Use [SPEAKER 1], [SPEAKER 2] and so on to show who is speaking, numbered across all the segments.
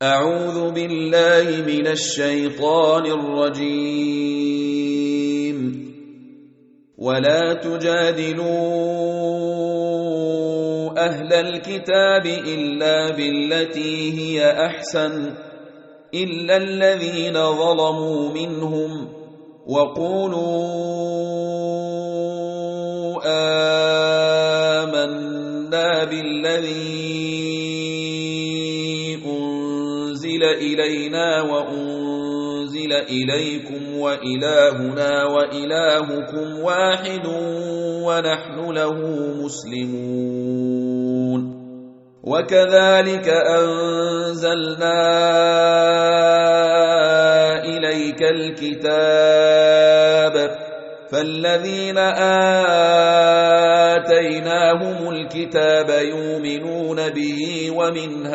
[SPEAKER 1] أعوذ بالله من الشيطان الرجيم. ولا تجادلوا أهل الكتاب إلا بالتي هي أحسن إلا الذين ظلموا منهم وقولوا آمنا بالذي أنزل إلينا وأنزل إليكم وإلهنا وإلهكم واحد ونحن له مسلمون. وكذلك أنزلنا إليك الكتاب فالذين آتيناهم الكتاب يؤمنون به ومن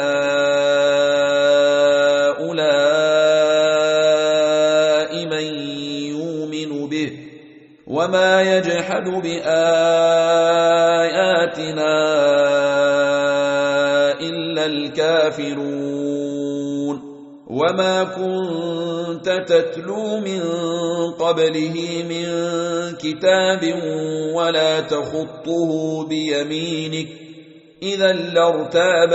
[SPEAKER 1] هؤلاء من يؤمن به وما يجحد بآياتنا إلا الكافرون. وما كنت تتلو من قبله من كتاب ولا تخطه بيمينك إذا لارتاب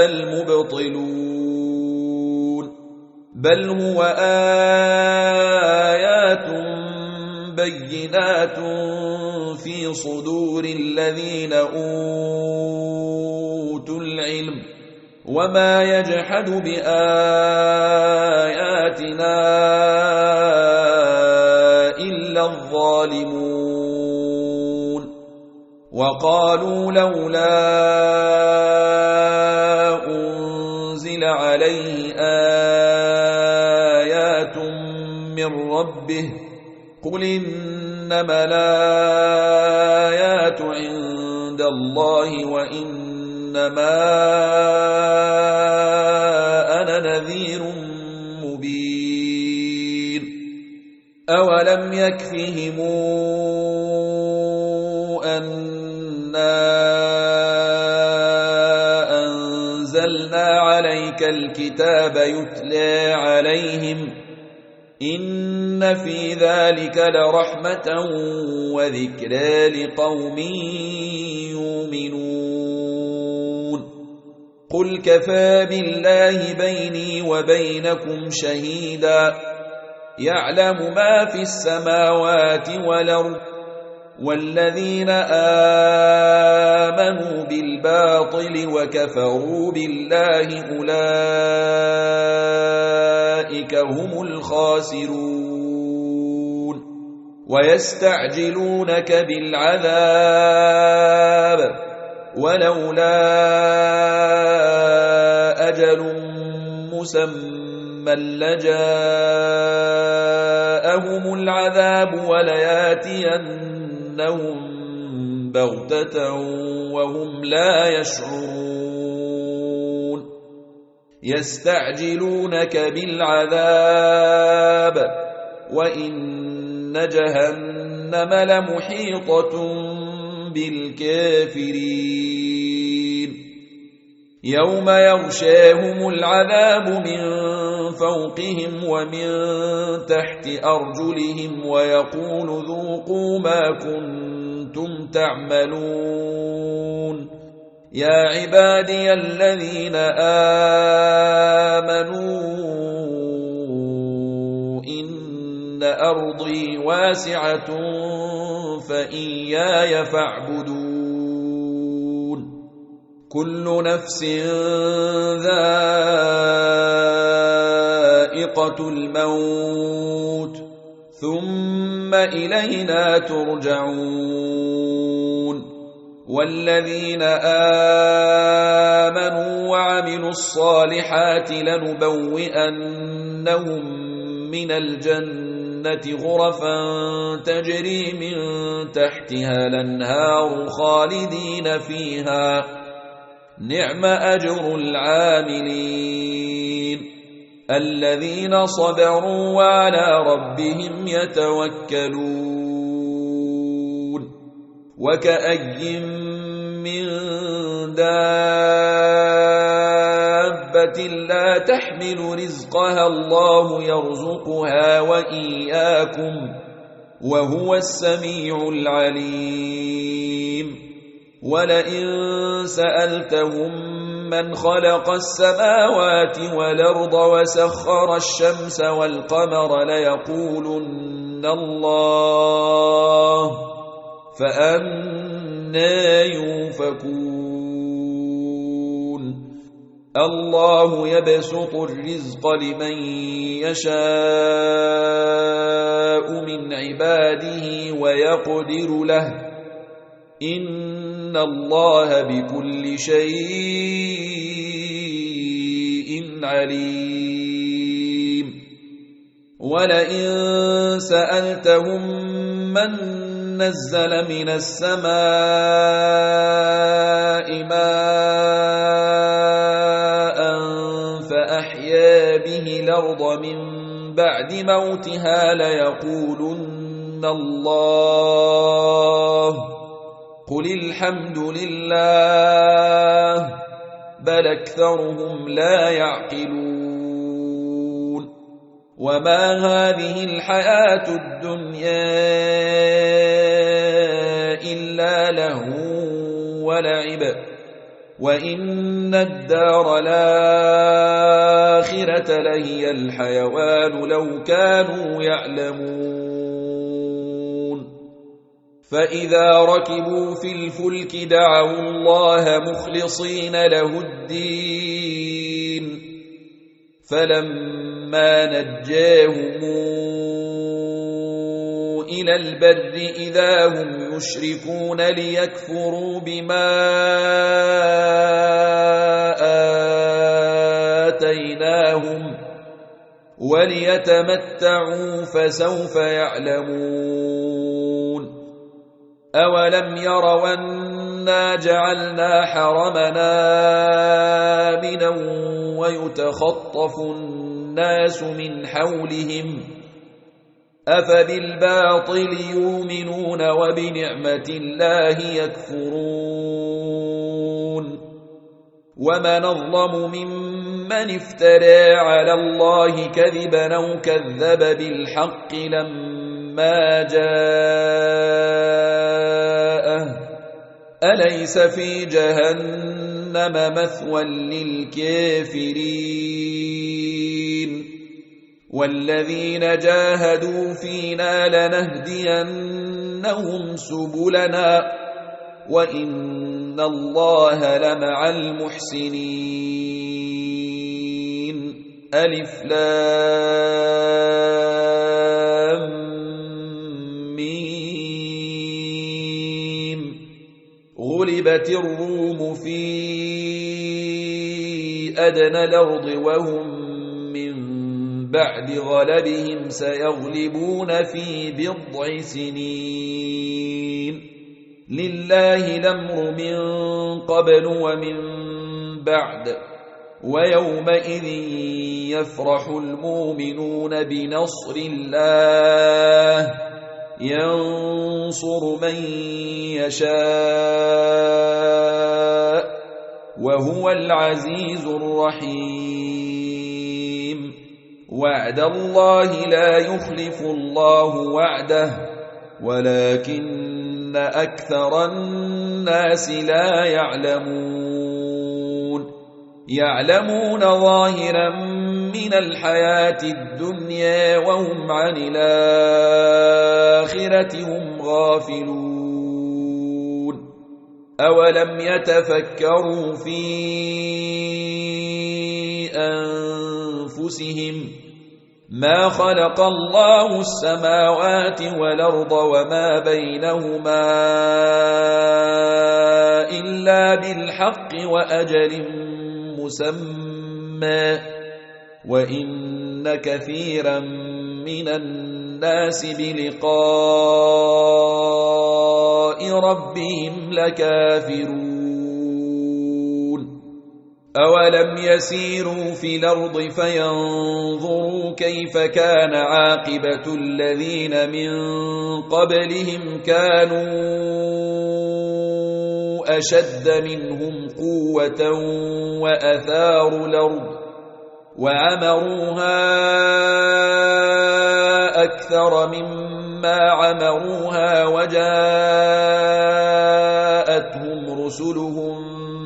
[SPEAKER 1] المبطلون. بل هو آيات بينات في صدور الذين أوتوا العلم وما يجحد بآياتنا إلا الظالمون. وقالوا لولا أنزل عليه آيات من ربه قل إنما الآيات عند الله وإنما أنا نذير مبين. أولم يكفهم أنا أنزلنا عليك الكتاب يتلى عليهم إن في ذلك لرحمة وذكرى لقوم يؤمنون. قل كفى بالله بيني وبينكم شهيدا يعلم ما في السماوات والأرض والذين آمنوا بالباطل وكفروا بالله أولئك هم الخاسرون. ويستعجلونك بالعذاب ولولا أجل مسمى لجاءهم العذاب ولياتينهم بغتة وهم لا يشعرون. يستعجلونك بالعذاب وإن جهنم لمحيطة بالكافرين. يوم يغشاهم العذاب من فوقهم ومن تحت أرجلهم ويقول ذوقوا ما كنتم تعملون. يا عبادي الذين آمنوا إن أرضي واسعة فإياي فاعبدون. كل نفس ذائقة الموت ثم إلينا ترجعون. والذين آمنوا وعملوا الصالحات لنبوئنهم من الجنة غرفا تجري من تحتها الأنهار خالدين فيها نعم أجر العاملين الذين صبروا وعلى ربهم يتوكلون. وكأي من دابة دابة لا تحمل رزقها الله يرزقها وإياكم وهو السميع العليم ولئن سألتهم من خلق السماوات والأرض وسخر الشمس والقمر ليقولن الله فأنى يؤفكون الله يبسط الرزق لمن يشاء من عباده ويقدر له إن الله بكل شيء عليم ولئن سألتهم من نزل من السماء ماء فأحيا به الأرض من بعد موتها ليقولن الله قل الحمد لله بل أكثرهم لا يعقلون وما هذه الحياة الدنيا إلا لهو ولعب وإن الدار الآخرة لهي الحيوان لو كانوا يعلمون فإذا ركبوا في الفلك دعوا الله مخلصين له الدين فلما نجاهم إلى البر إذا هم يشركون ليكفروا بما آتيناهم وليتمتعوا فسوف يعلمون أولم يروا أنا جعلنا حرمنا آمنا ويتخطف الناس من حولهم أفبالباطل يؤمنون وبنعمة الله يكفرون ومن أظلم ممن افترى على الله كذبا أو كذب بالحق لما جاءه أليس في جهنم مثوى للكافرين والذين جاهدوا فينا لنهدينهم سبلنا وإن الله لمع المحسنين ألف لام ميم غلبت الروم في أدنى الأرض وهم بعد غلبهم سيغلبون في بضع سنين لله الأمر من قبل ومن بعد ويومئذ يفرح المؤمنون بنصر الله ينصر من يشاء وهو العزيز الرحيم وعد الله لا يخلف الله وعده ولكن أكثر الناس لا يعلمون ظاهرا من الحياة الدنيا وهم عن الآخرة هم غافلون أولم يتفكروا في أنفسهم ما خلق الله السماوات والأرض وما بينهما إلا بالحق وأجل مسمى وإن كثيرا من الناس بلقاء ربهم لكافرون أولم يسيروا في الأرض فينظروا كيف كان عاقبة الذين من قبلهم كانوا أشد منهم قوة وأثاروا الأرض وعمروها أكثر مما عمروها وجاءتهم رسلهم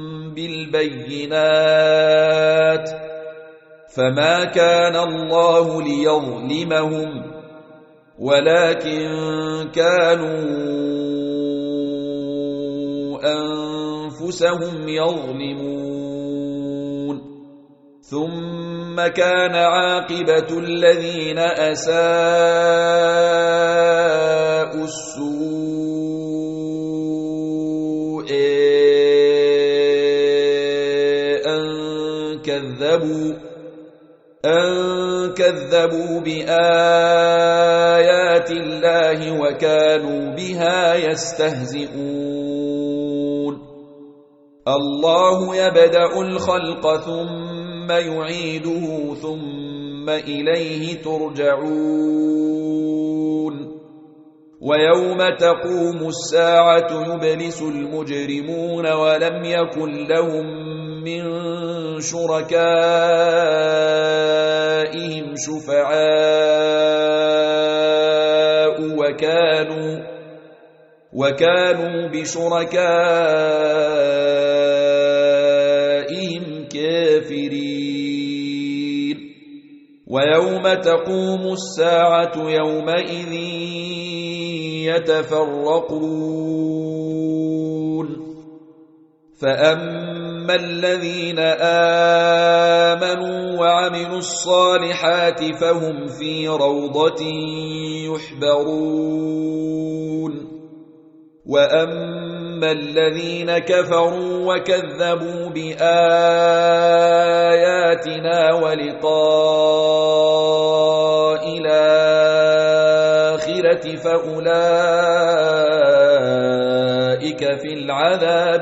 [SPEAKER 1] بالبينات فما كان الله ليظلمهم ولكن كانوا أنفسهم يظلمون ثم كان عاقبة الذين أساءوا السوء أن كذبوا بآيات الله وكانوا بها يستهزئون الله يبدأ الخلق ثم يعيده ثم إليه ترجعون ويوم تقوم الساعة يبلس المجرمون ولم يكن لهم من شركائهم شفعاء وكانوا بشركائهم كافرين ويوم تقوم الساعة يومئذ يتفرقون فأما الذين آمنوا وعملوا الصالحات فهم في روضة يحبرون وأما الذين كفروا وكذبوا بآياتنا ولقاء الآخرة فأولئك في العذاب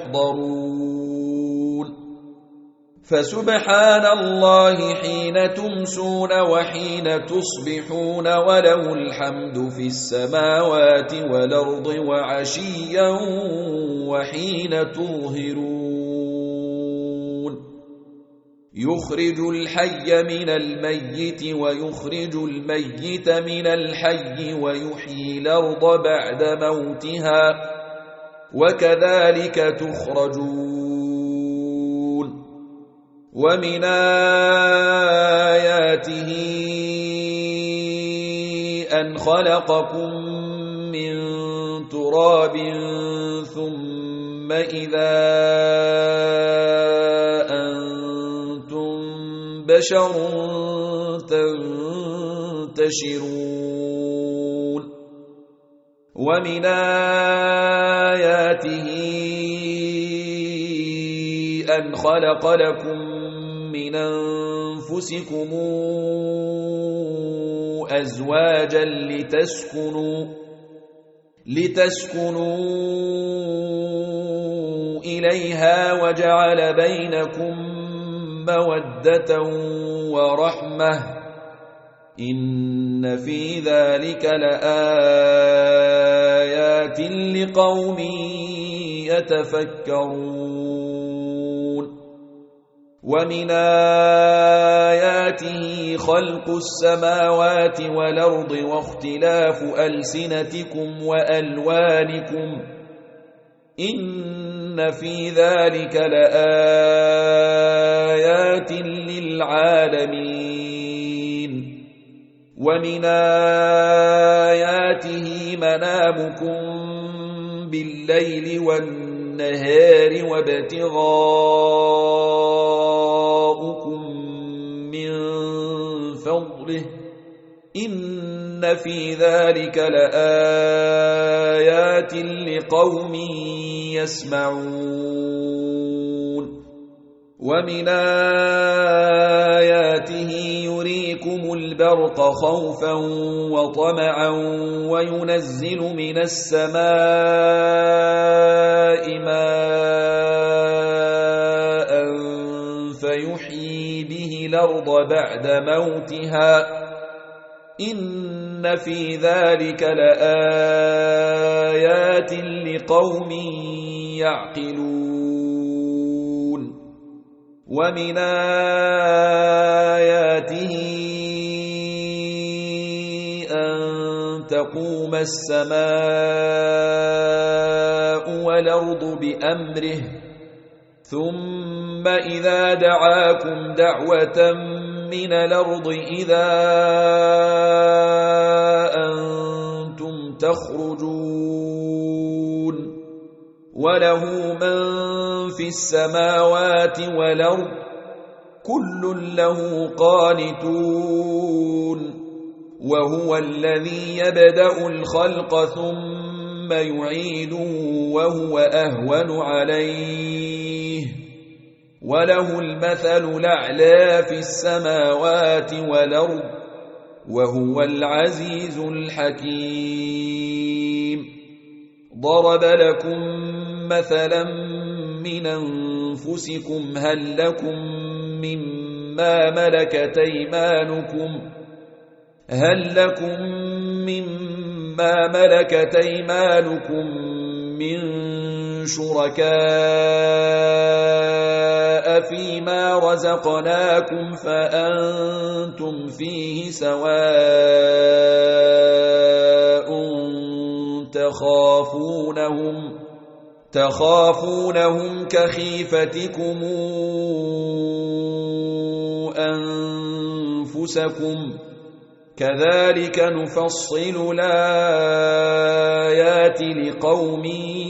[SPEAKER 1] محضرون فسبحان الله حين تمسون وحين تصبحون وله الحمد في السماوات والأرض وعشيا وحين تظهرون يخرج الحي من الميت ويخرج الميت من الحي ويحيي الأرض بعد موتها وكذلك تخرجون ومن آياته أن خلقكم من تراب ثم إذا أنتم بشر تنتشرون ومن آياته أن خلق لكم من أنفسكم أزواجا لتسكنوا إليها وجعل بينكم مودة ورحمة إن في ذلك لآيات لقوم يتفكرون ومن آياته خلق السماوات والأرض واختلاف ألسنتكم وألوانكم إن في ذلك لآيات للعالمين ومن آياته منامكم بالليل والنهار وابتغاؤكم من فضله إن في ذلك لآيات لقوم يسمعون ومن آياته يريكم البرق خوفا وطمعا وينزل من السماء ماء فيحيي به الأرض بعد موتها إن في ذلك لآيات لقوم يعقلون ومن آياته أن تقوم السماء والأرض بأمره ثم إذا دعاكم دعوة من الأرض إذا أنتم تخرجون وله من في السماوات والأرض كل له قانتون وهو الذي يبدأ الخلق ثم يعيده وهو أهون عليه وله المثل الأعلى في السماوات والأرض وهو العزيز الحكيم ضرب لكم مثلا من أنفسكم هل لكم مما ملكت أيمانكم من شركاء فيما رزقناكم فأنتم فيه سواء تخافونهم كخيفتكم أنفسكم كذلك نفصل الآيات لقوم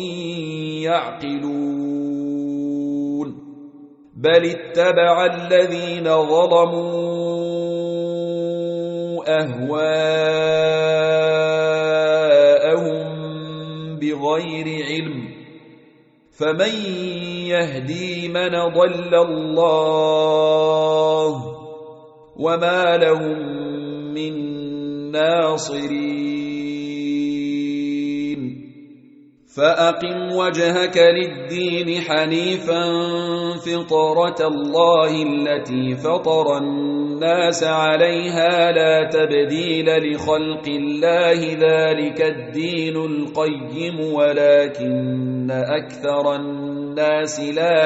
[SPEAKER 1] يعقلون بل اتبع الذين ظلموا أهواءهم بغير علم فمن يهدي من ضل الله وما لهم من ناصرين فأقم وجهك للدين حنيفا فطرة الله التي فطر الناس عليها لا تبديل لخلق الله ذلك الدين القيم ولكن أكثر الناس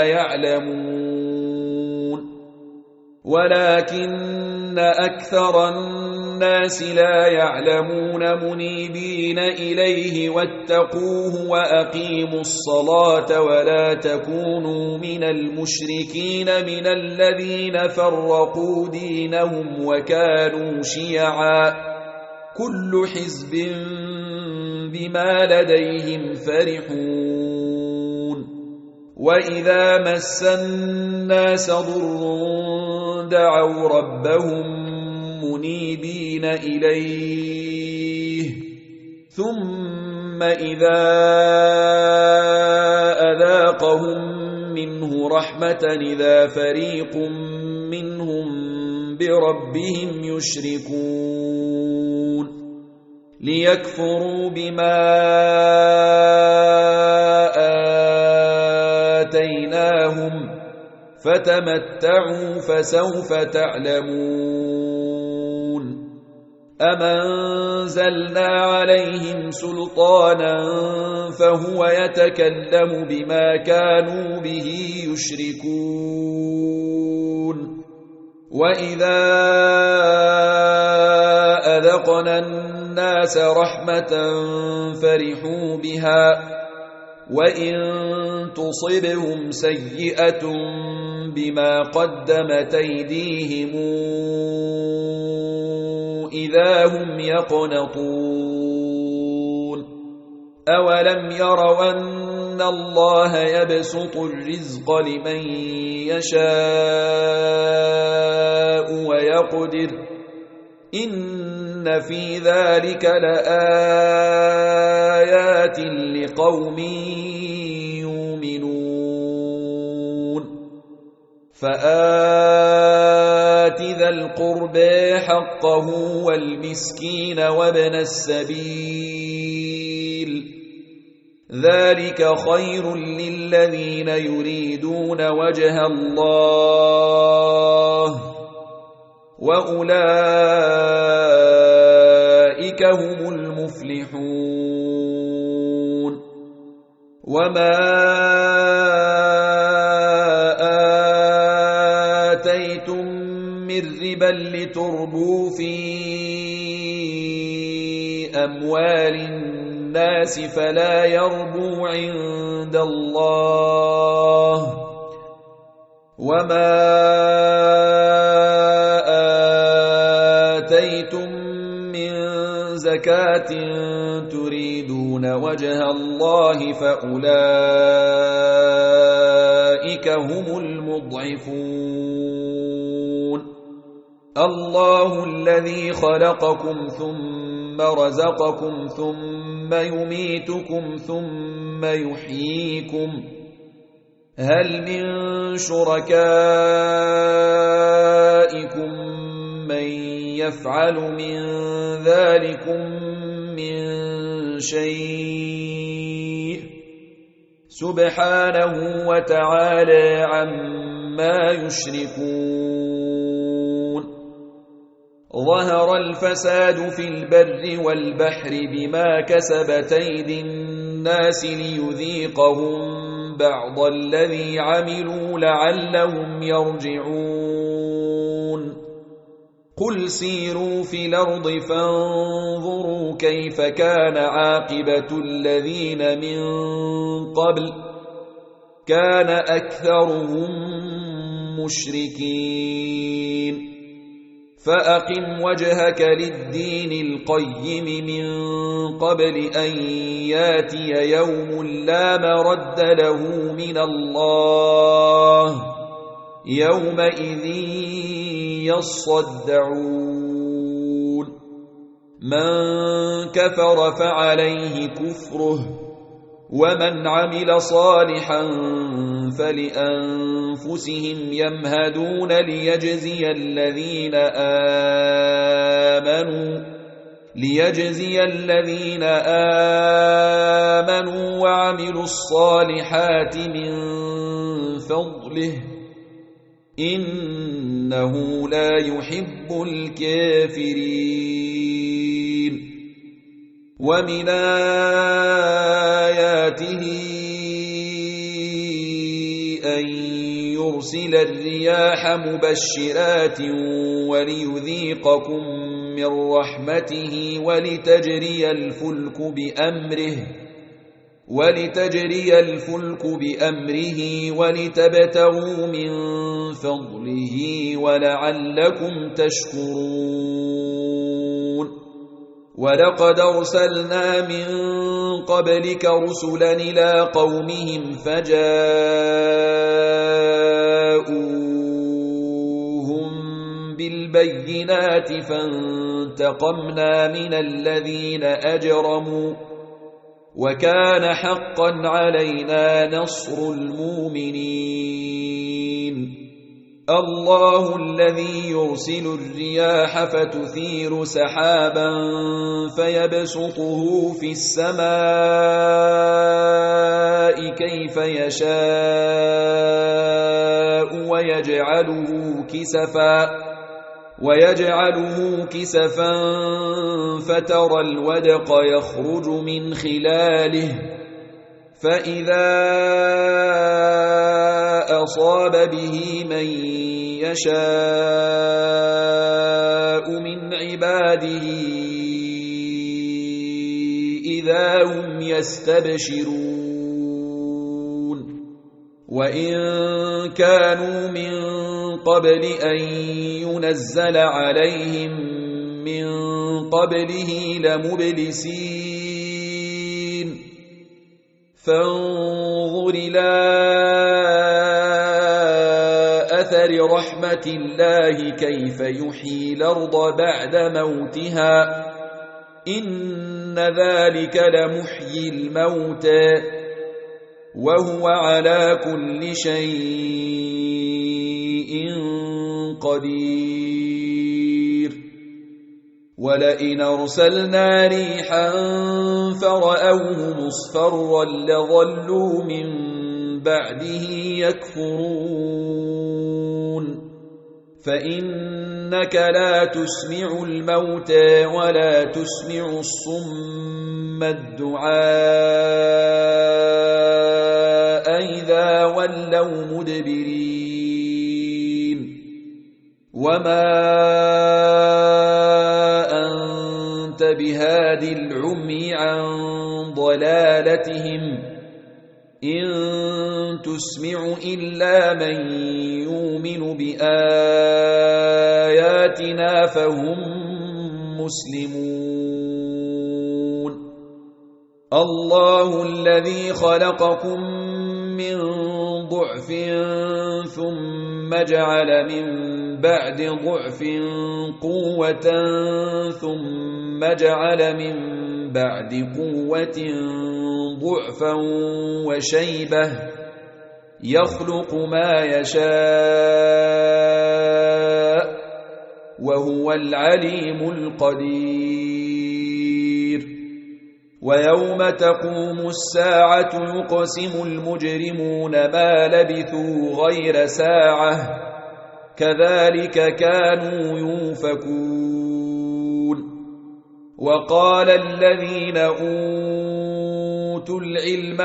[SPEAKER 1] لا يعلمون منيبين إليه واتقوه وأقيموا الصلاة ولا تكونوا من المشركين من الذين فرقوا دينهم وكانوا شيعا كل حزب بما لديهم فرحون وإذا مس الناس ضر دعوا ربهم منيبين إليه ثم إذا أذاقهم منه رحمة إذا فريق منهم بربهم يشركون ليكفروا بما آتيناهم فتمتعوا فسوف تعلمون أم أنزلنا عليهم سلطانا فهو يتكلم بما كانوا به يشركون وإذا أذقنا الناس رحمة فرحوا بها وإن تصبهم سيئة بما قدمت أيديهم إذا هم يقنطون أولم يروا أن الله يبسط الرزق لمن يشاء ويقدر إن في ذلك لآيات لقوم يؤمنون فآت ذا القربى حقه والمسكين وابن السبيل ذلك خير للذين يريدون وجه الله وأولئك فأولئك هم المفلحون وما آتيتم من ربا لتربوا في أموال الناس فلا يربو عند الله وما آتيتم من زكاة تريدون وجه الله فأولئك هم المضعفون الله الذي خلقكم ثم رزقكم ثم يميتكم ثم يحييكم هل من شركائكم من يفعل من ذلكم من شيء سبحانه وتعالى عما يشركون ظهر الفساد في البر والبحر بما كسبت أيدي الناس ليذيقهم بعض الذي عملوا لعلهم يرجعون قل سيروا في الأرض فانظروا كيف كان عاقبة الذين من قبل كان أكثرهم مشركين فأقم وجهك للدين القيم من قبل أن ياتي يوم لا مرد له من الله يومئذ يصدعون من كفر فعليه كفره ومن عمل صالحا فلأنفسهم يمهدون ليجزي الذين آمنوا وعملوا الصالحات من فضله إنه لا يحب الكافرين ومن آياته أن يرسل الرياح مبشرات وليذيقكم من رحمته ولتجري الفلك بأمره ولتبتغوا من فضله ولعلكم تشكرون ولقد أرسلنا من قبلك رسلا إلى قومهم فجاءوهم بالبينات فانتقمنا من الذين أجرموا وكان حقا علينا نصر المؤمنين الله الذي يرسل الرياح فتثير سحابا فيبسطه في السماء كيف يشاء ويجعله كسفا فترى الودق يخرج من خلاله فإذا أصاب به من يشاء من عباده إذا هم يستبشرون وإن كانوا من قبل أن ينزل عليهم من قبله لمبلسين فانظر إلى أثر رحمة الله كيف يحيي الأرض بعد موتها إن ذلك لمحيي الموتى وهو على كل شيء قدير ولئن أرسلنا ريحا فرأوه مصفرا لظلوا من بعده يكفرون فإنك لا تسمع الموتى ولا تسمع الصم الدعاء إذا ولوا مدبرين وما أنت بهاد العمي عن ضلالتهم إن تسمع إلا من يؤمن بآياتنا فهم مسلمون الله الذي خلقكم من ضعف ثم جعل من بعد ضعف قوة ثم جعل من بعد قوة ضعفا وشيبة يخلق ما يشاء وهو العليم القدير ويوم تقوم الساعة يقسم المجرمون ما لبثوا غير ساعة كذلك كانوا يؤفكون وقال الذين أوتوا العلم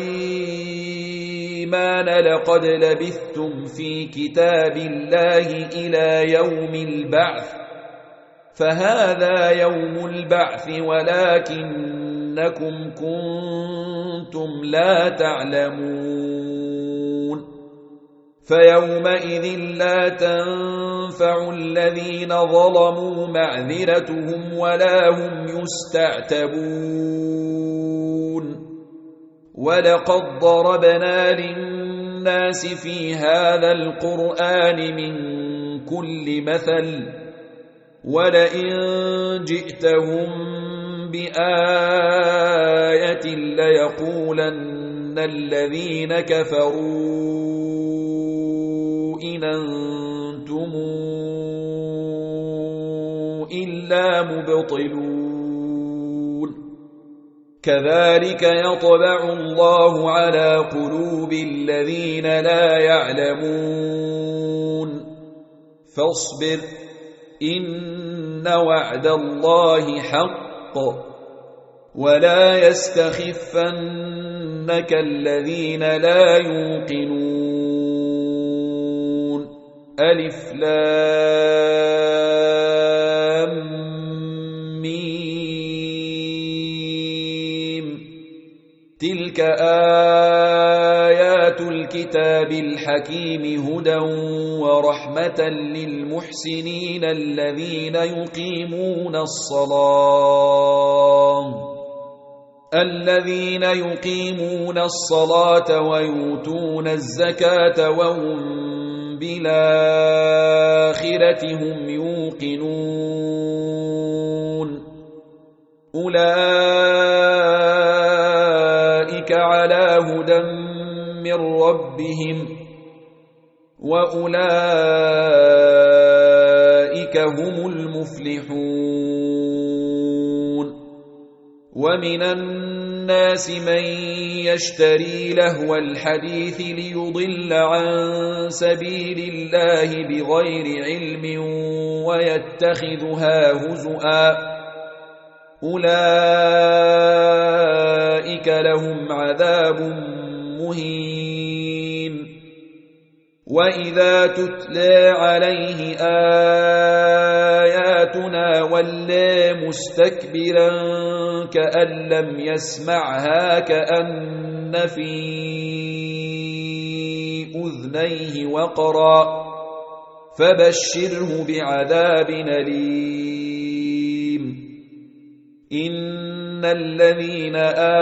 [SPEAKER 1] والإيمان لقد لبثتم في كتاب الله إلى يوم البعث فهذا يوم البعث ولكنكم كنتم لا تعلمون فيومئذ لا تنفع الذين ظلموا معذرتهم ولا هم يستعتبون ولقد ضربنا للناس في هذا القرآن من كل مثل ولئن جئتهم بآية ليقولن الذين كفروا إن أنتم إلا مبطلون كذلك يطبع الله على قلوب الذين لا يعلمون فاصبر إن وعد الله حق ولا يستخفنك الذين لا يوقنون ألف لام ميم تلك آيات الكتاب الحكيم هدى ورحمة للمحسنين الذين يقيمون الصلاة ويؤتون الزكاة وهم بالآخرة هم يوقنون أولئك على هدى من ربهم وأولئك هم المفلحون ومن الناس من يشتري لهو الحديث ليضل عن سبيل الله بغير علم ويتخذها هزؤا أولئك لهم عذاب مهين وإذا تتلى عليه آياتنا ولى مستكبرا كأن لم يسمعها كأن في أذنيه وقرا فبشره بعذاب أليم إن الذين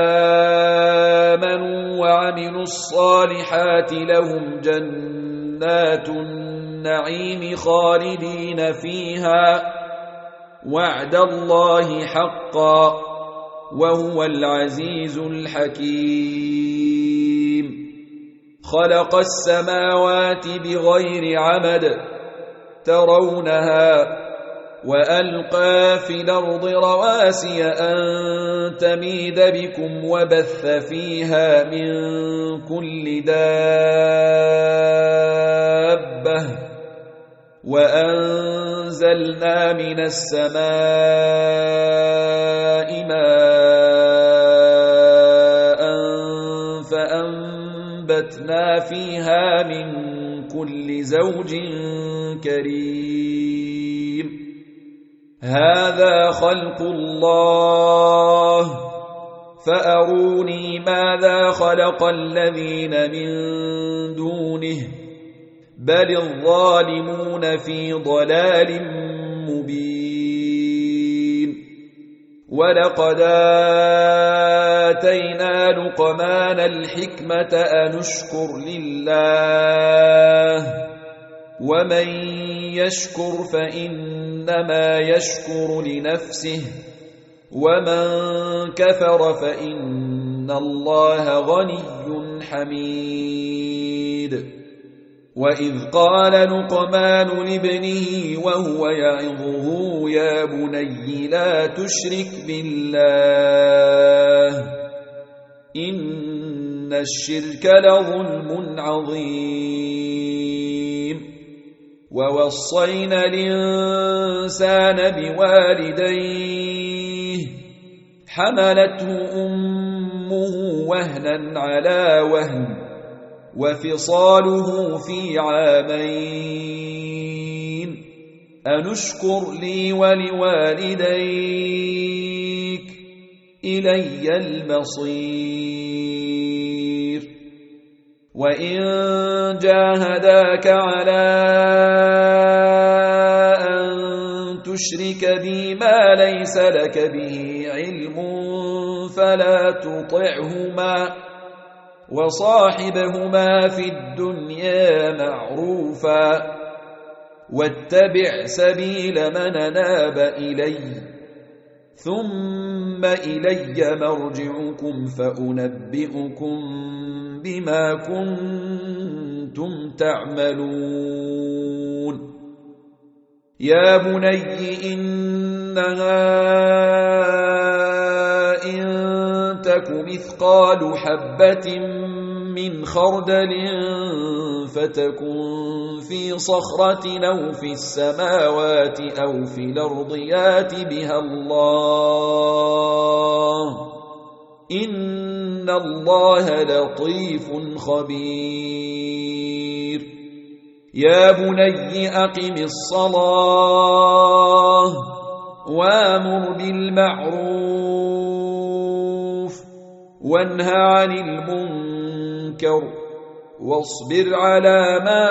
[SPEAKER 1] آمنوا وعملوا الصالحات لهم جنات النعيم خالدين فيها وعد الله حقا وهو العزيز الحكيم خلق السماوات بغير عمد ترونها وألقى في الأرض رواسي أن تميد بكم وبث فيها من كل دابة وأنزلنا من السماء ماء فأنبتنا فيها من كل زوج كريم هذا خلق الله فأروني ماذا خلق الذين من دونه بل الظالمون في ضلال مبين ولقد آتينا لقمان الحكمة أن اشكر لله ومن يشكر فإنما يشكر لنفسه ومن كفر فإن الله غني حميد وإذ قال لقمان لابنه وهو يعظه يا بني لا تشرك بالله إن الشرك لظلم عظيم ووصينا الإنسان بوالديه حملته أمه وهنا على وهن وفصاله في عامين أن اشكر لي ولوالديك إلي المصير وإن جاهداك على أن تشرك بي ما ليس لك به علم فلا تطعهما وصاحبهما في الدنيا معروفا واتبع سبيل من أناب إلي ثم إلي مرجعكم فأنبئكم بما كنتم تعملون يا بني إنها إن تك مثقال حبة من خردل فتكن في صخرة أو في السماوات أو في الأرض يات بها الله إن الله لطيف خبير يا بني أقم الصلاة وامر بالمعروف وانهى عن المنكر واصبر على ما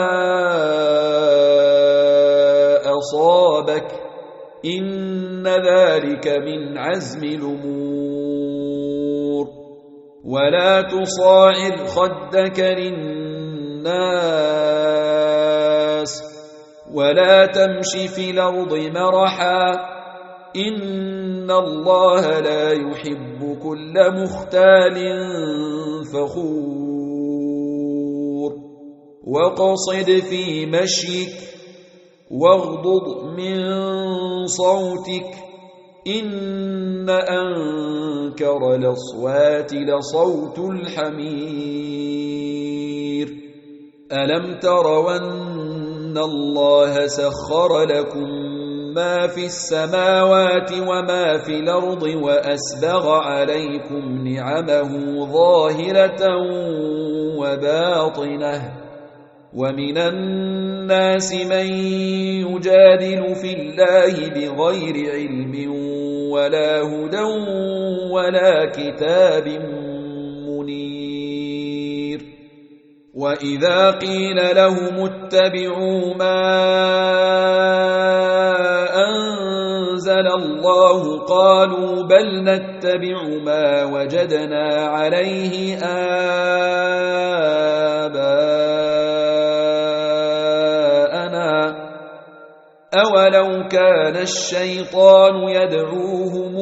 [SPEAKER 1] أصابك إن ذلك من عزم الأمور ولا تصاعر خدك للناس ولا تمش في الأرض مرحا إن الله لا يحب كل مختال فخور وقصد في مشيك واغضض من صوتك إن أنكر الأصوات لصوت الحمير ألم تروا أن الله سخر لكم ما في السماوات وما في الأرض وأسبغ عليكم نعمه ظاهرة وباطنة ومن الناس من يجادل في الله بغير علم ولا هدى ولا كتاب منير وإذا قيل لهم اتبعوا ما أنزل الله قالوا بل نتبع ما وجدنا عليه آباءنا أولو كان الشيطان يدعوهم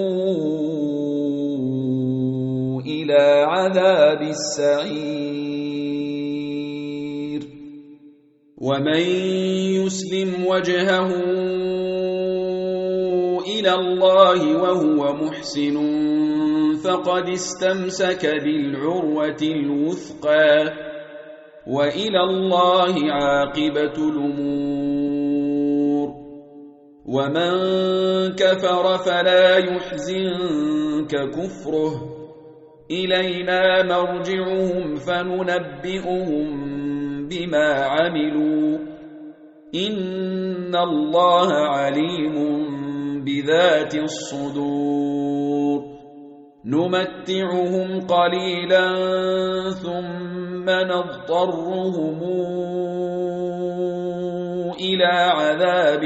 [SPEAKER 1] إلى عذاب السعير ومن يسلم وجهه إلى الله وهو محسن فقد استمسك بالعروة الوثقى وإلى الله عاقبة الأمور ومن كفر فلا يحزنك كفره إلينا مرجعهم فننبئهم بما عملوا إن الله عليم بذات الصدور نمتعهم قليلا ثم نضطرهم إلى عذاب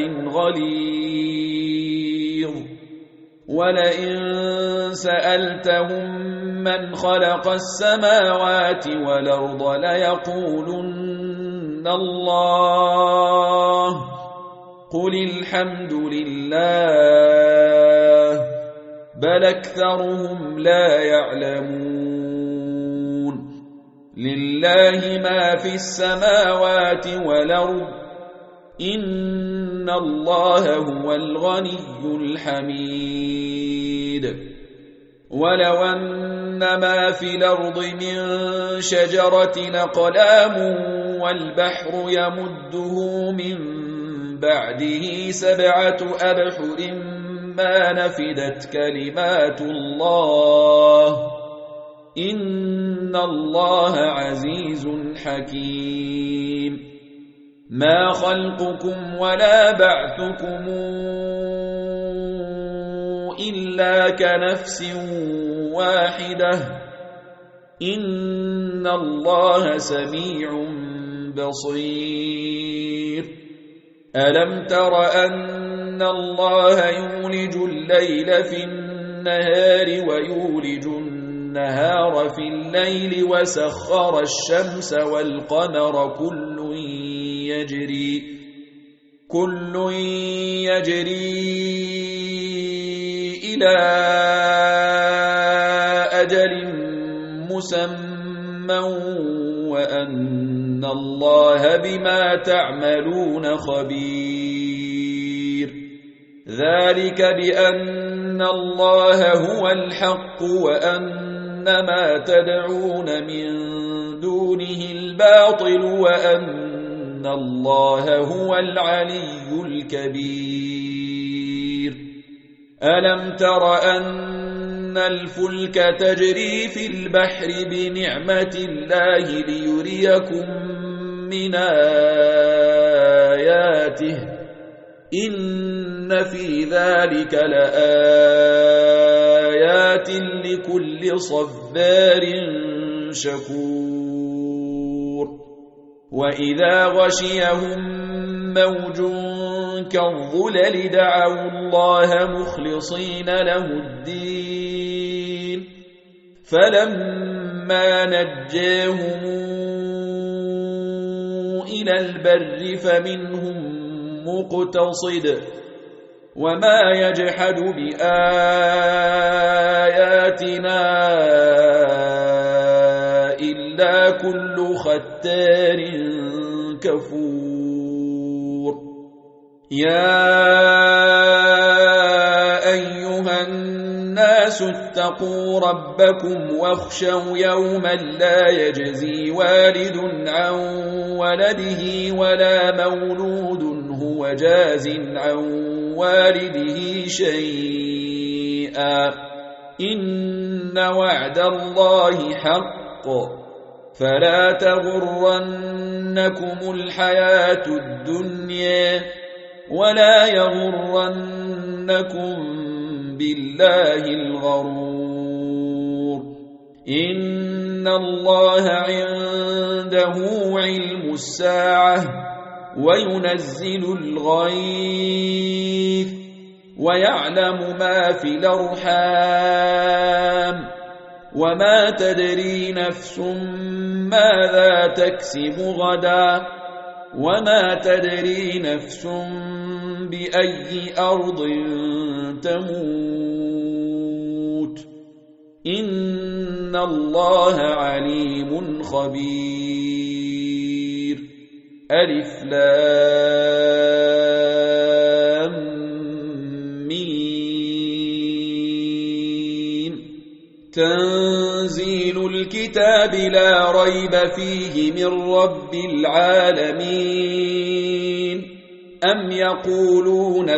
[SPEAKER 1] غليظ ولئن سألتهم من خلق السماوات والأرض ليقولن الله قل الحمد لله بل أكثرهم لا يعلمون لله ما في السماوات والأرض إن الله هو الغني الحميد ولو أن ما في الأرض من شجرة أقلام والبحر يمده من بعده 7 أبحر ما نفدت كلمات الله إن الله عزيز حكيم ما خلقكم ولا بعثكم إلا كنفس واحدة إن الله سميع بصير ألم تر أن الله يولج الليل في النهار ويولج النهار في الليل وسخر الشمس والقمر كل يجري إلى أجل مسمى وأن الله بما تعملون خبير ذلك بأن الله هو الحق وأن ما تدعون من دونه الباطل وأن الله هو العلي الكبير ألم تر أن الفلك تجري في البحر بنعمة الله ليريكم من آياته إن في ذلك لآيات لكل صبار شكور وإذا غشيهم موج كالظلل دعوا الله مخلصين له الدين فلما نجاهم إلى البر فمنهم مقتصد وما يجحد بآياتنا إلا كل ختار كفور يا أيها الناس اتقوا ربكم واخشوا يوما لا يجزي والد عن ولده ولا مولود هو جاز عن والده شيئا إن وعد الله حق فلا تغرنكم الحياة الدنيا ولا يغرنكم بالله الغرور إن الله عنده علم الساعة وينزل الغيث ويعلم ما في الأرحام وما تدري نفس ماذا تكسب غدا وما تدري نفس بأي أرض تموت إن الله عليم خبير ألف لام ميم تنزيل الكتاب لا ريب فيه من رب العالمين أم يقولون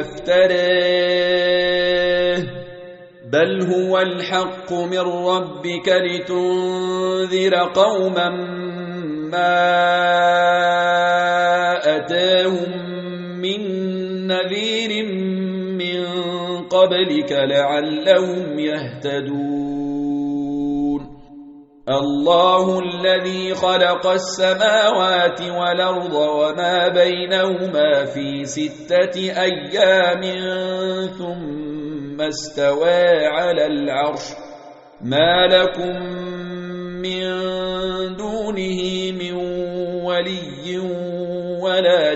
[SPEAKER 1] افتراه بل هو الحق من ربك لتنذر قوما ما أتاهم من نذير من قبلك لعلهم يهتدون الله الذي خلق السماوات والأرض وما بينهما في 6 أيام ثم استوى على العرش ما لكم من دونه من ولي ولا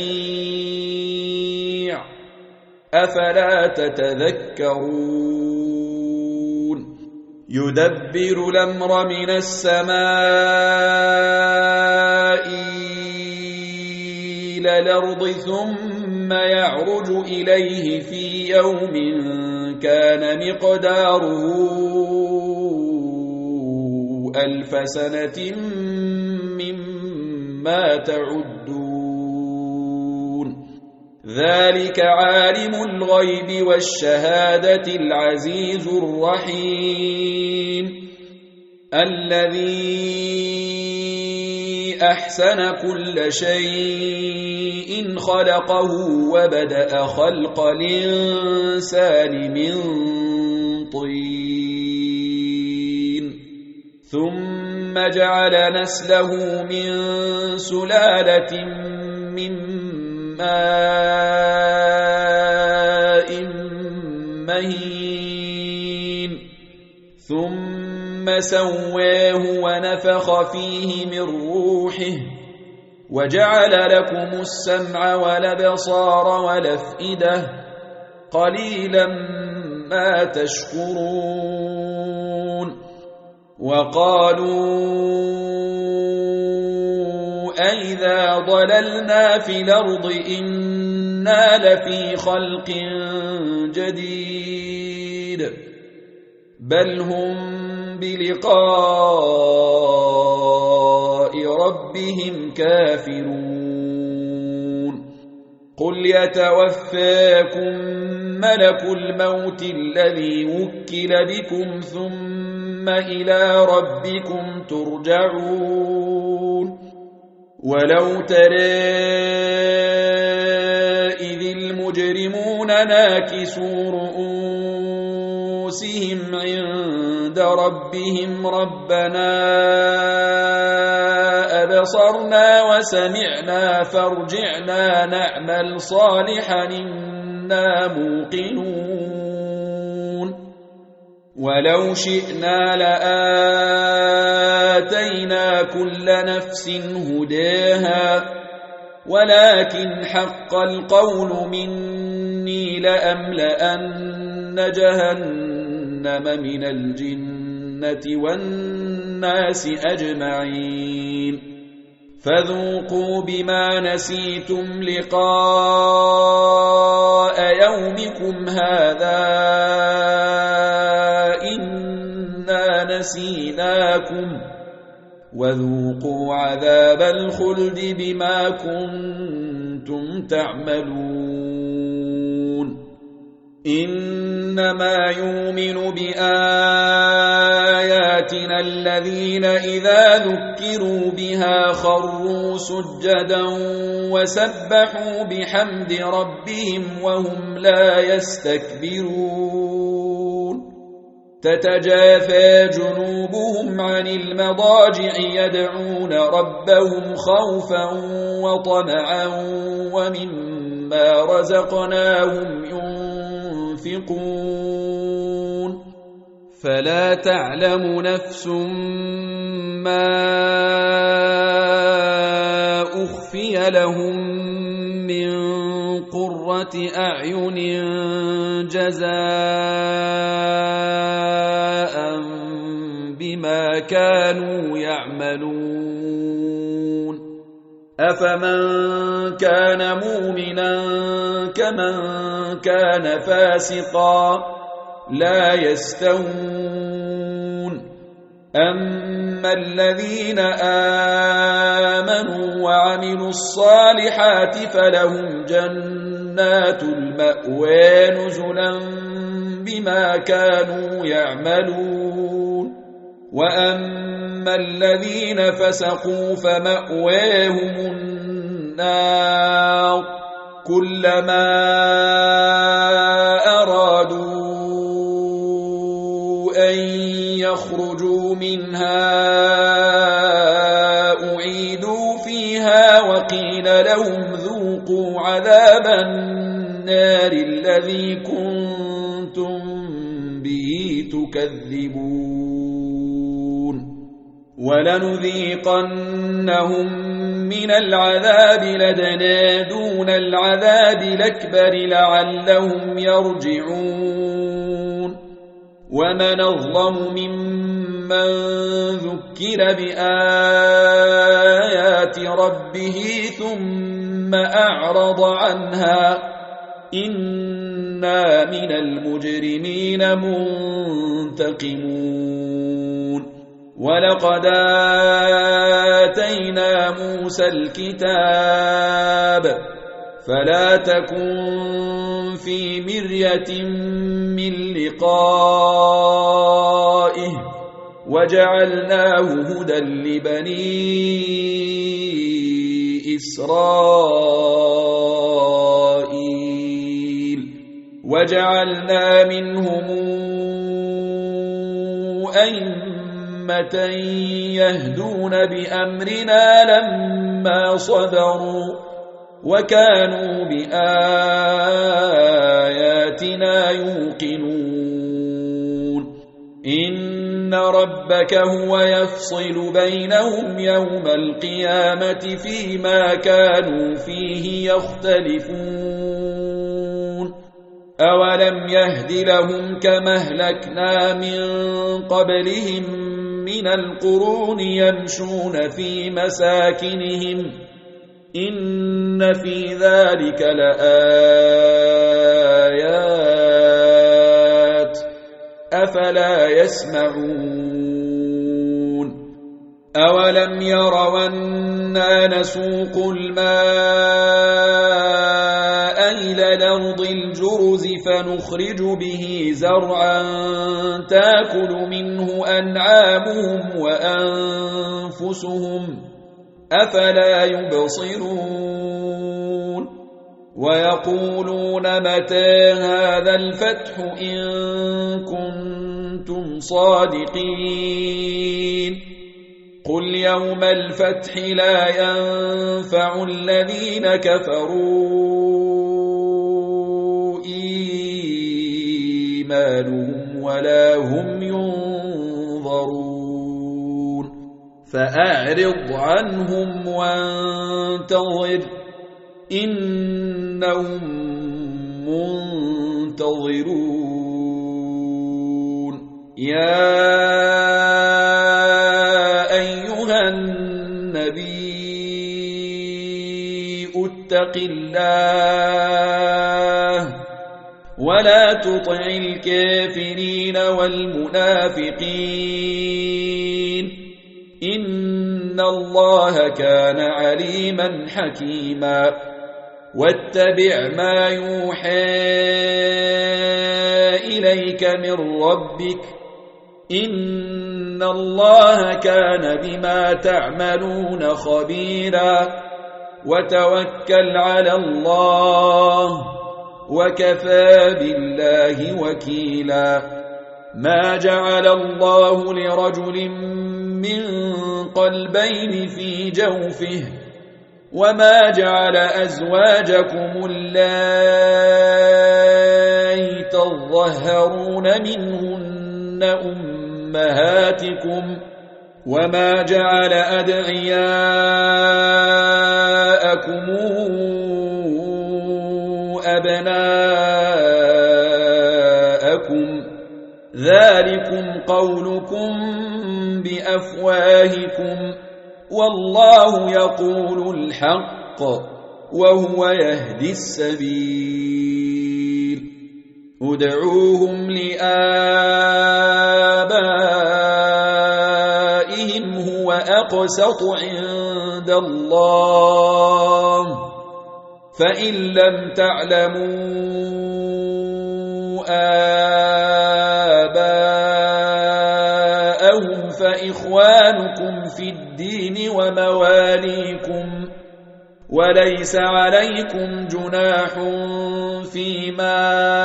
[SPEAKER 1] شفيع أفلا تتذكرون يدبر الأمر من السماء إلى الأرض ثم يعرج إليه في يوم كان مقداره 1000 سنة مما تعدون ذلك عالم الغيب والشهادة العزيز الرحيم الذي أحسن كل شيء خلقه وبدأ خلق الإنسان من طين ثم جعل نسله من سلالة من ماء مهين ثم سواه ونفخ فيه من روحه وجعل لكم السمع والأبصار والأفئدة قليلا ما تشكرون وقالوا أئذا ضللنا في الأرض إنا لفي خلق جديد بل هم بلقاء ربهم كافرون قل يتوفاكم ملك الموت الذي وكل بكم ثم إلى ربكم ترجعون ولو ترى إذ المجرمون ناكسوا رؤوسهم عند ربهم ربنا أبصرنا وسمعنا فارجعنا نعمل صالحا إنا موقنون ولو شئنا لآتينا كل نفس هداها ولكن حق القول مني لأملأن جهنم من الجنة والناس أجمعين فذوقوا بما نسيتم لقاء يومكم هذا إنا نسيناكم وذوقوا عذاب الخلد بما كنتم تعملون إنما يؤمن بآياتنا الذين إذا ذكروا بها خروا سجدا وسبحوا بحمد ربهم وهم لا يستكبرون تتجافى جنوبهم عن المضاجع يدعون ربهم خوفا وطمعا ومما رزقناهم ينفقون فلا تعلم نفس ما أخفي لهم من قرة أعين جزاء بما كانوا يعملون أفمن كان مؤمنا كمن كان فاسقا لا يستوون أما الذين آمنوا وعملوا الصالحات فلهم جنات المأوى نزلا بما كانوا يعملون وأما الذين فسقوا فمأواهم النار كلما أرادوا أن يخرجوا منها أعيدوا فيها وقيل لهم ذوقوا عذاب النار الذي كنتم به تكذبون ولنذيقنهم من العذاب لدنا دون العذاب الأكبر لعلهم يرجعون ومن أظلم ممن ذكر بآيات ربه ثم أعرض عنها إنا من المجرمين منتقمون ولقد آتينا موسى الكتاب فلا تكن في مرية من لقائه وجعلناه هدى لبني إسرائيل وجعلنا منهم أئمة يهدون بأمرنا لما صبروا وكانوا بآياتنا يوقنون إن ربك هو يفصل بينهم يوم القيامة فيما كانوا فيه يختلفون أولم يهد لهم كما أهلكنا من قبلهم من القرون يمشون في مساكنهم إن في ذلك لآيات أفلا يسمعون أولم يروا أنا نسوق الماء إلى الأرض الجرز فنخرج به زرعا تأكل منه أنعامهم وأنفسهم أفلا يبصرون ويقولون متى هذا الفتح إن كنتم صادقين قل يوم الفتح لا ينفع الذين كفروا إيمانهم ولا هم ينظرون فأعرض عنهم وانتظر إنهم منتظرون يا أيها النبي اتق الله ولا تطع الكافرين والمنافقين إن الله كان عليما حكيما واتبع ما يوحى إليك من ربك إن الله كان بما تعملون خبيرا وتوكل على الله وكفى بالله وكيلا ما جعل الله لرجل من قلبين في جوفه وما جعل أزواجكم اللائي تظهرون منهن أمهاتكم وما جعل أدعياءكم أبناءكم ذلكم قولكم بأفواهكم والله يقول الحق وهو يهدي السبيل ادعوهم لآبائهم أقسط عند الله فإن لم تعلموا آباءهم فإخوانكم في الدين ومواليكم وليس عليكم جناح فيما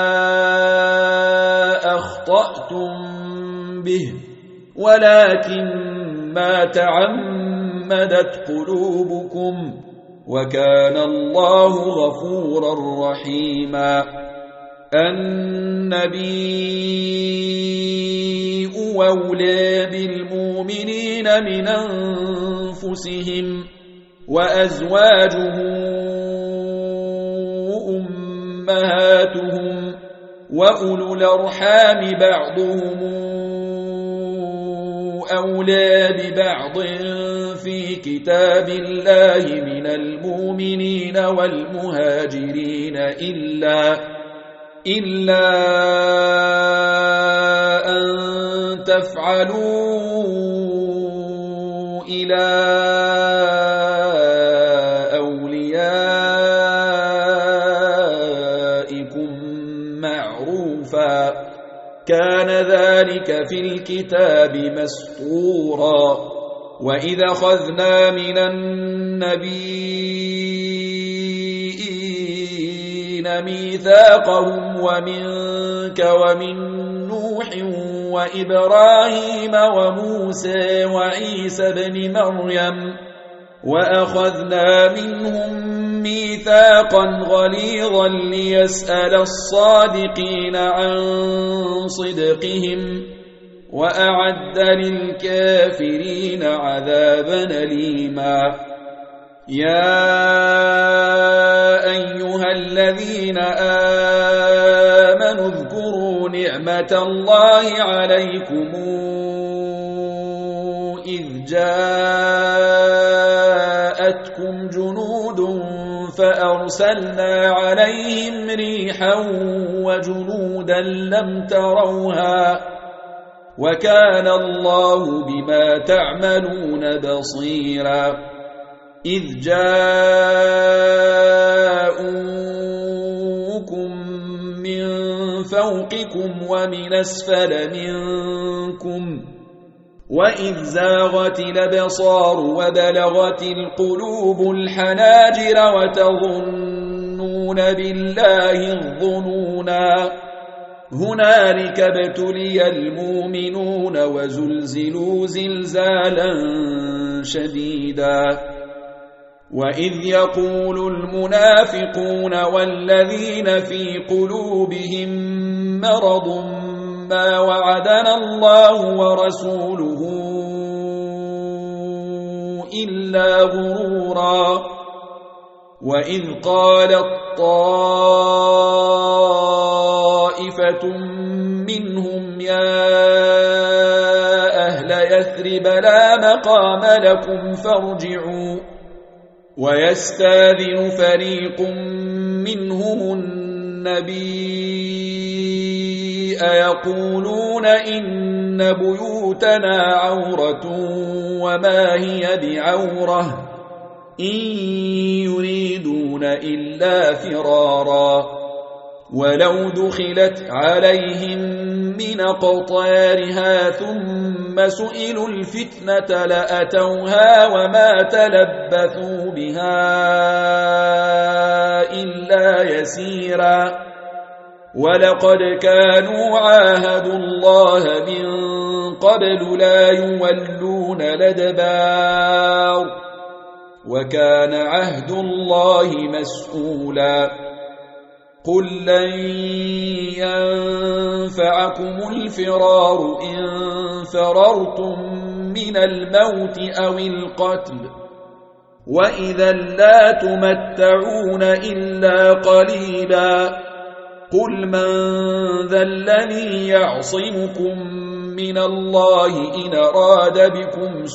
[SPEAKER 1] أخطأتم به ولكن ما تعمدت قلوبكم وكان الله غفورا رحيما. النبي أولى بالمؤمنين من أنفسهم وأزواجه أمهاتهم وأولو الأرحام بعضهم أولى ببعض في كتاب الله من المؤمنين والمهاجرين إلا أن تفعلوا إلى أوليائكم معروفا كان ذلك في الكتاب مسطورا. وإذا أخذنا من النبيين ميثاقهم ومنك ومن نوح وإبراهيم وموسى وعيسى بن مريم وأخذنا منهم ميثاقا غليظا ليسأل الصادقين عن صدقهم وأعد للكافرين عذابا أليما. يا أيها الذين آمنوا اذكروا نعمة الله عليكم إذ جاءتكم جنود فأرسلنا عليهم ريحا وجنودا لم تروها وكان الله بما تعملون بصيرا. إذ جاءوكم من فوقكم ومن أسفل منكم وإذ زاغت الأبصار وبلغت القلوب الحناجر وتظنون بالله الظنونا هنالك ابتلي المؤمنون وزلزلوا زلزالا شديدا. وإذ يقول المنافقون والذين في قلوبهم مرض ما وعدنا الله ورسوله إلا غرورا. وإذ قالت طائفة منهم يا أهل يثرب لا مقام لكم فارجعوا ويستاذن فريق منهم النبي يقولون إن بيوتنا عورة وما هي بعورة إن يريدون إلا فرارا ولو دخلت عليهم من أقطارها ثم سئلوا الفتنة لأتوها وما تلبثوا بها إلا يسيرا. ولقد كانوا عاهدوا الله من قبل لا يولون الأدبار وكان عهد الله مسؤولا. قل لن ينفعكم الفرار إن فررتم من الموت أو القتل وإذا لا تمتعون إلا قليلا. قل من ذا الذي يعصمكم من الله إن أراد بكم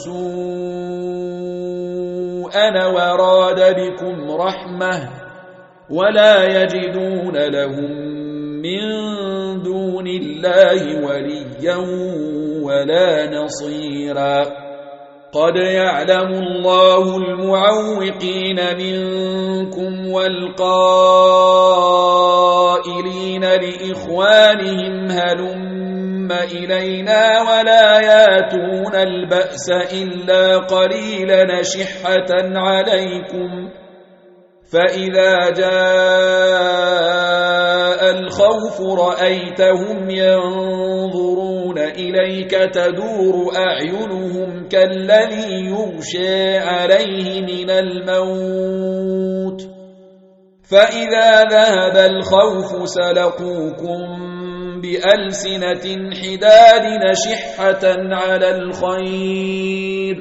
[SPEAKER 1] سوءا وراد بكم رحمة ولا يجدون لهم من دون الله وليا ولا نصيرا. قد يعلم الله المعوقين منكم والقائلين لإخوانهم هلم إلينا ولا ياتون البأس إلا قليلا شحة عليكم فإذا جاء الخوف رأيتهم ينظرون إليك تدور أعينهم كالذي يغشى عليه من الموت فإذا ذهب الخوف سلقوكم بألسنة حداد نشحة على الخير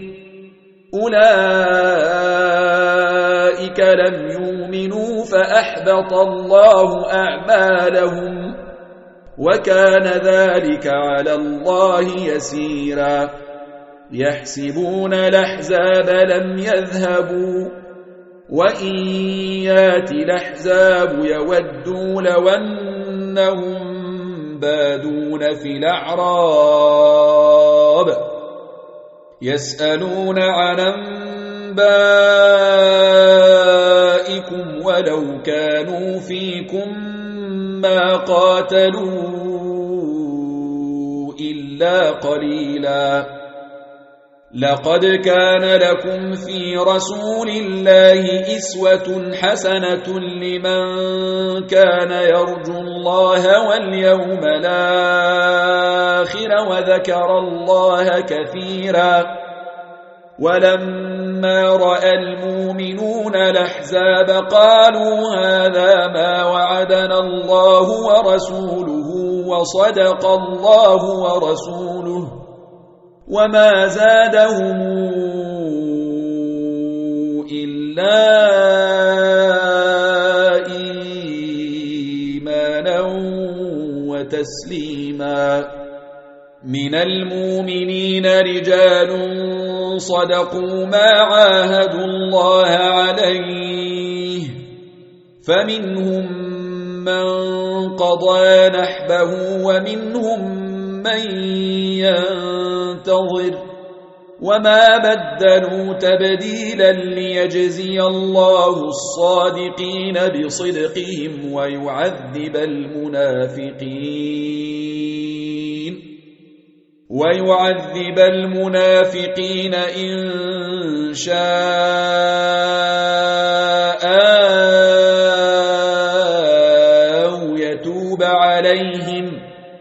[SPEAKER 1] أولئك لم يؤمنوا فأحبط الله أعمالهم وكان ذلك على الله يسيرا يحسبون الأحزاب لم يذهبوا وإن يات الأحزاب يودوا لو أنهم بادون في الأعراب يسألون عن أنبائكم ولو كانوا فيكم ما قاتلوا إلا قليلا لقد كان لكم في رسول الله أسوة حسنة لمن كان يرجو الله واليوم الآخر وذكر الله كثيرا ولما رأى المؤمنون الأحزاب قالوا هذا ما وعدنا الله ورسوله وصدق الله ورسوله وما زادهم إلا إيمانا وتسليما من المؤمنين رجال صدقوا ما عاهدوا الله عليه فمنهم من قضى نحبه ومنهم من ينتظر وما بدلوا تبديلا ليجزي الله الصادقين بصدقهم ويعذب المنافقين إن شاء أو يتوب عليهم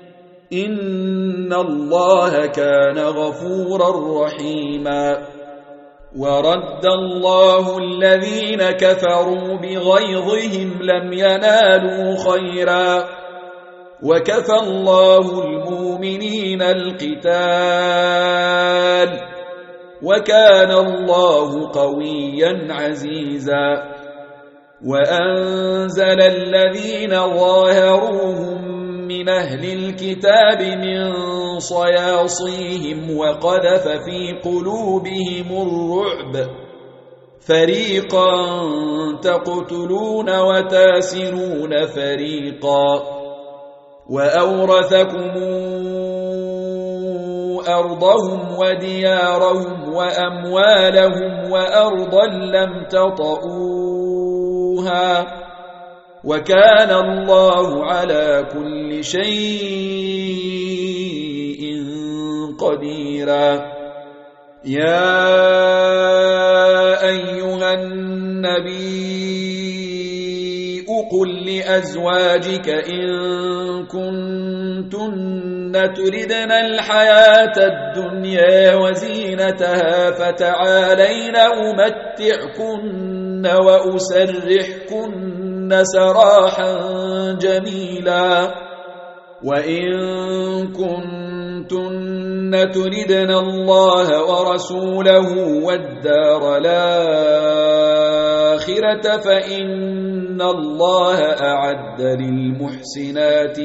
[SPEAKER 1] إن الله كان غفورا رحيما ورد الله الذين كفروا بغيظهم لم ينالوا خيرا وكفى الله المؤمنين القتال وكان الله قويا عزيزا وأنزل الذين ظاهروهم من أهل الكتاب من صياصيهم وقذف في قلوبهم الرعب فريقا تقتلون وتاسرون فريقا وأورثكم أرضهم وديارهم وأموالهم وأرضا لم تطئوها وكان الله على كل شيء قديرا يا أيها النبي قل لأزواجك إن كنتن تردن الحياة الدنيا وزينتها فتعالين أمتعكن وأسرحكن سراحا جميلا وإن كنتن تردن الله ورسوله والدار الآخرة فإن الله أعد للمحسنات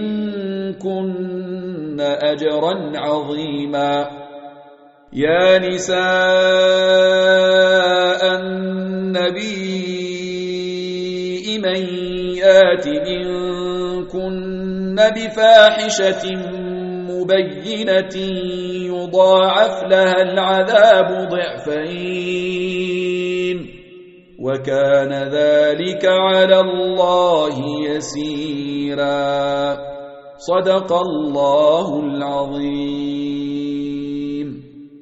[SPEAKER 1] منكن أجرا عظيما يا نساء النبي من يات منكن بفاحشة بينة يضاعف لها العذاب ضعفين وكان ذلك على الله يسيرا. صدق الله العظيم.